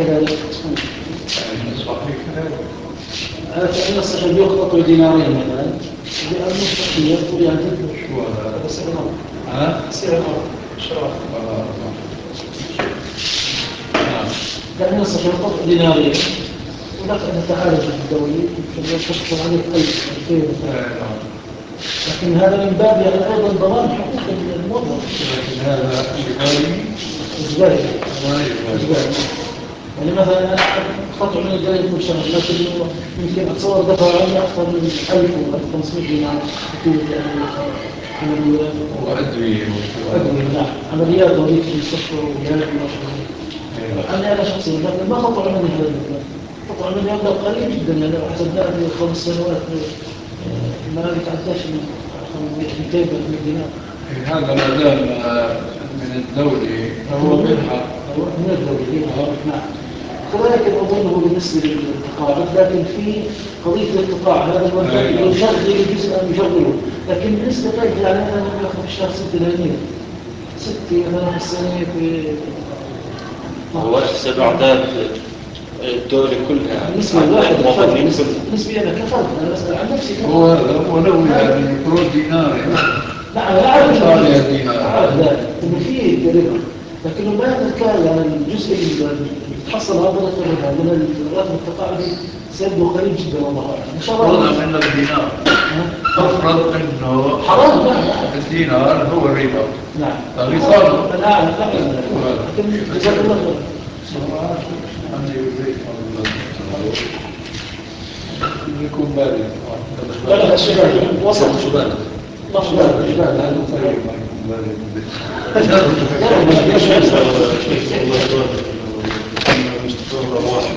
كذلك؟ صحيح كذلك. فإن الصحيح يقطع دينارين مثلا لأن الصحيح يقول يعني شو هذا؟ سعر شراف فإن الصحيح يقطع دينارين ولك أن تعالج الدولي تحصل عليه ألف لكن هذا من باب يعني أيضا ضمان حقوق الموظف. لكن هذا إجباري يعني مثلا قطع من الجريد كل شهر لكن يمكن أتصور دفع عني أكثر من 1000 و 1500 دينار عمليات وأدوية نعم عمليات وليك في المستشفى وجانب أنا شخصيا لكن ما قطع مني هذا المبلغ قطع مني مبلغ قليل جدا يعني لو حسبناه في 5 سنوات ما يتعداش من 200 دينار. هذا ما دام من الدولة فهو منحة من الدولة نعم. كذلك أظنه بالنسبة للتقاعد لكن في قضية التقاعد هذا المبلغ يشغل الجزء أم يشغله لكن بالنسبة لي يعني أنا أخذ الشهر 86 مثلا في السنة في هو حسب أعداد الدولة كلها بالنسبة لواحد بالنسبة أنا كفرت أنا أسأل عن نفسي هو لو يعني كرو دينار نعم أنا أعرف ذلك إنه فيه قريبا لكنه ما يتكلم يعني الجزء اللي تحصل هذا الربح من الراتب التقاعدي سيبدو قريب جدا والله أعلم إن شاء الله فرضا من الدينار أفرض أنه حرام الدينار هو الربا نعم فغصار أنا أعلم لكن جزاك الله خير يكون بالغ لا الشباب وصل شباب شباب